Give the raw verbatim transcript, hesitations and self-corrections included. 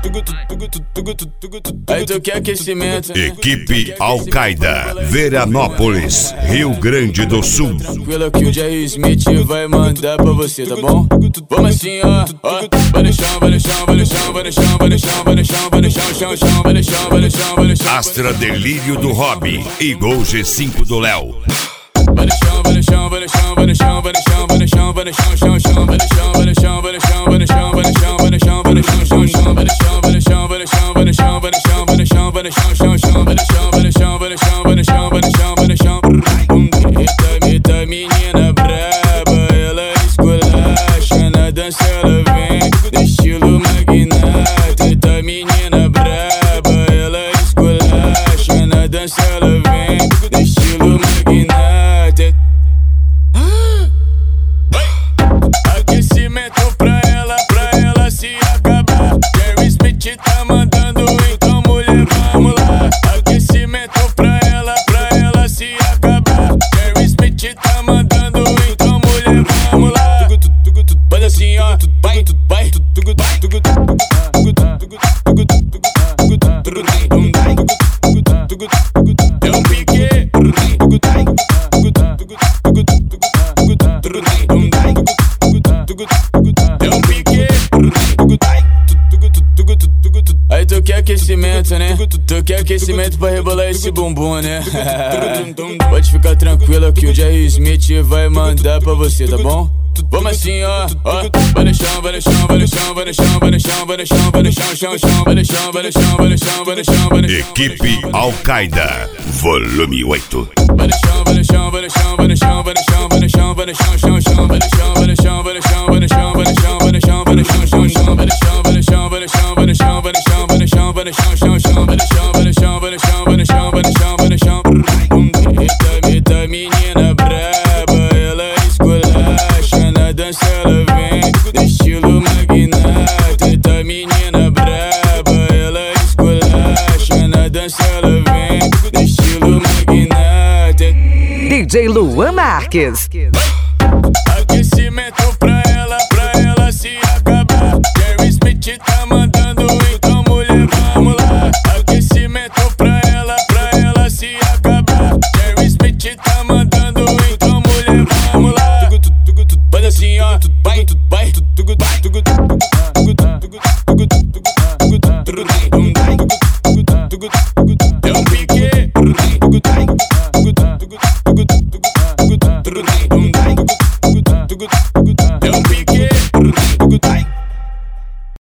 Aí tu quer aquecimento, né? Equipe Al-Qaeda, Veranópolis, Rio Grande do Sul. Tranquilo que o Jerry Smith vai mandar pra você, tá bom? Vamos assim, ó, ó. Vai no chão, vai no chão, vai no chão, vai no chão, vai no chão, vai no chão, vai no chão, chão, chão, vai no chão, vai no chão, vai no chão. Astra Delírio do Hobby e Gol G cinco do Léo. Vai no chão, vai no chão, vai no chão, vai no chão, vai no chão, vai no chão, vai no chão, chão, chão, vai no chão, vai no chão, vai no chão, vai no chão, vai no chão, vai no chão, vai no chão, chão, chão, vai no chão, vai no chão, vai no chão, vai no chão, vai no chão, vai no chão, vai no chão, chão, chão, vai no chão, vai no chão, vai no chão, vai no chão, vai no chão, vai no chão. Eita, eita, menina braba, ela esculacha na dança, ela vem no estilo magnata. Eita, menina braba, ela esculacha na dança, ela vem no estilo magnata. Aquecimento pra ela, pra ela se acabar. Jerry Smith tá mandando, então mulher, vamos lá. Aquecimento pra ela, pra ela se acabar. Jerry Smith tá mandando, então mulher, vamos lá. Faz assim, ó, vai, vai, é um pique. É um pique. Aí tu quer aquecimento, né? Tu quer aquecimento pra rebolar esse bumbum, né? Pode ficar tranquilo que o Jerry Smith vai mandar pra você, tá bom? Vamos assim, ó, ó. Vai no chão, vai no chão, vai no chão, vai no chão, vai no chão, vai no chão, vai no chão, chão, chão, vai no chão, vai no chão, vai no chão, vai no chão, vai no chão. Equipe Al-Qaeda, volume oito. Vai no chão, vai no chão, vai no chão, vai no chão, vai no chão, vai no chão, vai no chão, chão, chão, vai no chão, vai no chão, vai no chão, vai no chão, vai no chão, vai no chão, vai no chão, chão, chão, vai no chão, vai no chão, vai no chão, vai no chão, vai no chão, vai no chão, vai no chão, chão, chão, vai no chão, vai no chão, vai no chão, vai no chão, vai no chão, vai no chão. Eita, eita, menina braba, ela esculacha na dança, ela vem no estilo magnata. Eita, menina braba, ela esculacha na dança, ela vem no estilo magnata. D J Luan Marques.